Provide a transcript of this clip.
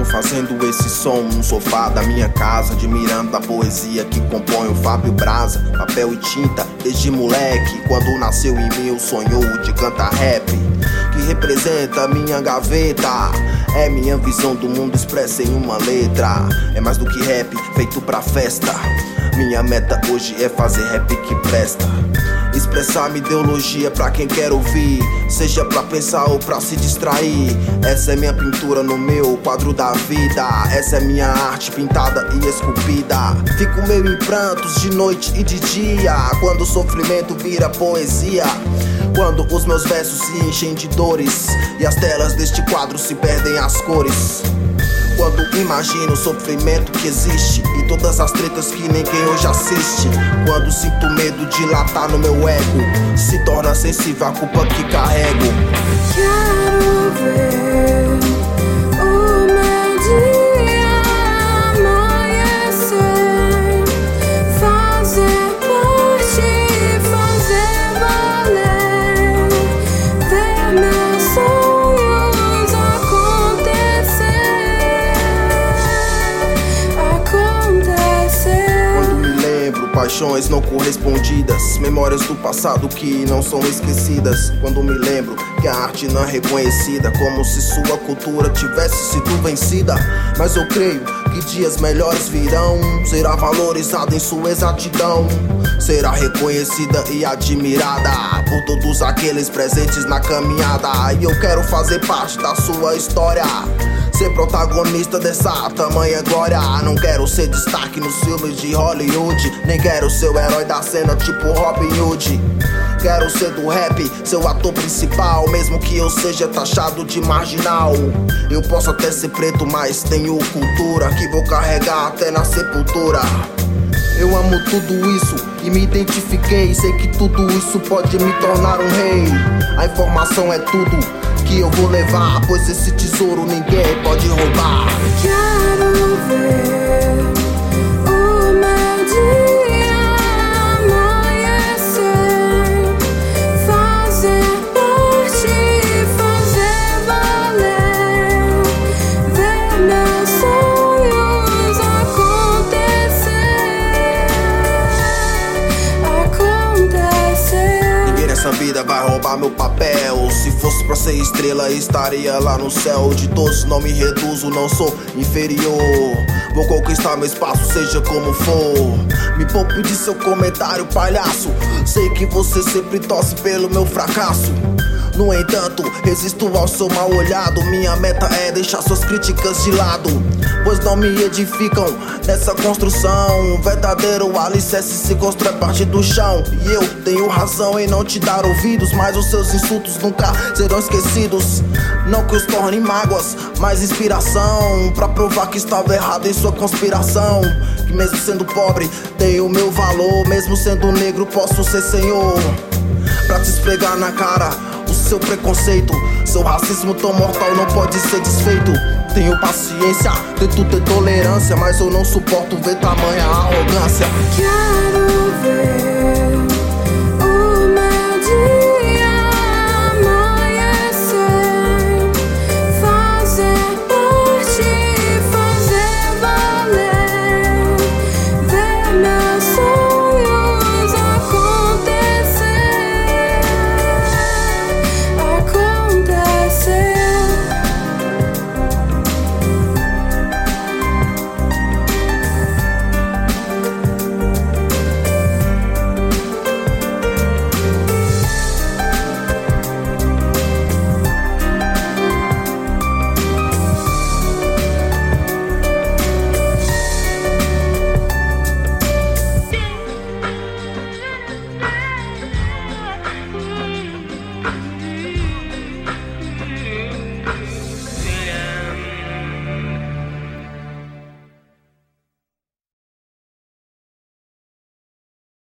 fazendo esse som no sofá da minha casa, admirando a poesia que compõe o Fábio Braza. Papel e tinta, desde moleque, quando nasceu em mim o sonho de cantar rap, que representa a minha gaveta. É minha visão do mundo expressa em uma letra. É mais do que rap, feito pra festa. Minha meta hoje é fazer rap que presta. Expressar minha ideologia pra quem quer ouvir, seja pra pensar ou pra se distrair. Essa é minha pintura no meu quadro da vida. Essa é minha arte pintada e esculpida. Fico meio em prantos de noite e de dia, quando o sofrimento vira poesia, quando os meus versos se enchem de dores e as telas deste quadro se perdem as cores. Quando imagino o sofrimento que existe e todas as tretas que ninguém hoje assiste. Quando sinto medo de latar no meu ego, se torna sensível a culpa que carrego. Quero ver o meu dia amanhecer, fazer parte, fazer valer, ver meus sonhos acontecer. Quando me lembro, paixões não correspondidas, memórias do passado que não são esquecidas. Quando me lembro que a arte não é reconhecida, como se sua cultura tivesse sido vencida. Mas eu creio que dias melhores virão, será valorizada em sua exatidão, será reconhecida e admirada por todos aqueles presentes na caminhada. E eu quero fazer parte da sua história, ser protagonista dessa tamanha glória. Não quero ser destaque nos filmes de Hollywood, nem quero ser o herói da cena tipo Robin Hood. Quero ser do rap, seu ator principal, mesmo que eu seja taxado de marginal. Eu posso até ser preto, mas tenho cultura que vou carregar até na sepultura. Eu amo tudo isso e me identifiquei, sei que tudo isso pode me tornar um rei. A informação é tudo que eu vou levar, pois esse tesouro ninguém pode roubar. Quero ver o meu dia amanhecer, fazer parte, fazer valer, ver meus sonhos acontecer. Ninguém nessa vida vai roubar meu papel. Se fosse pra ser estrela, estaria lá no céu de todos. Não me reduzo, não sou inferior. Vou conquistar meu espaço, seja como for. Me poupe de seu comentário, palhaço. Sei que você sempre torce pelo meu fracasso. No entanto, resisto ao seu mal olhado. Minha meta é deixar suas críticas de lado, pois não me edificam nessa construção. O verdadeiro alicerce se constrói a partir do chão. E eu tenho razão em não te dar ouvidos, mas os seus insultos nunca serão esquecidos. Não que os torne mágoas, mas inspiração pra provar que estava errado em sua conspiração. Que mesmo sendo pobre, tenho o meu valor. Mesmo sendo negro, posso ser senhor, pra te esfregar na cara o seu preconceito. Seu racismo tão mortal não pode ser desfeito. Tenho paciência, tento ter tolerância, mas eu não suporto ver tamanha arrogância. Quero ver